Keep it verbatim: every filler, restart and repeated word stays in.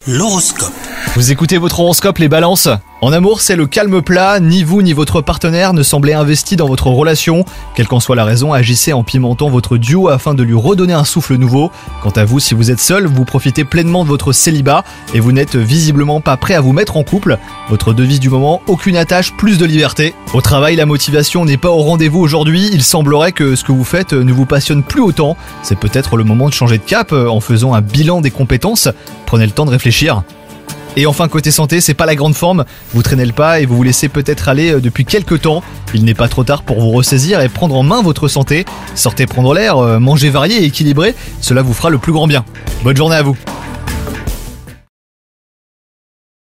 L'horoscope. Vous écoutez votre horoscope les balances? En amour, c'est le calme plat, ni vous ni votre partenaire ne semblez investi dans votre relation. Quelle qu'en soit la raison, agissez en pimentant votre duo afin de lui redonner un souffle nouveau. Quant à vous, si vous êtes seul, vous profitez pleinement de votre célibat et vous n'êtes visiblement pas prêt à vous mettre en couple. Votre devise du moment, aucune attache, plus de liberté. Au travail, la motivation n'est pas au rendez-vous aujourd'hui, il semblerait que ce que vous faites ne vous passionne plus autant. C'est peut-être le moment de changer de cap en faisant un bilan des compétences. Prenez le temps de réfléchir. Et enfin côté santé, c'est pas la grande forme, vous traînez le pas et vous vous laissez peut-être aller depuis quelques temps. Il n'est pas trop tard pour vous ressaisir et prendre en main votre santé. Sortez prendre l'air, mangez varié et équilibré, cela vous fera le plus grand bien. Bonne journée à vous.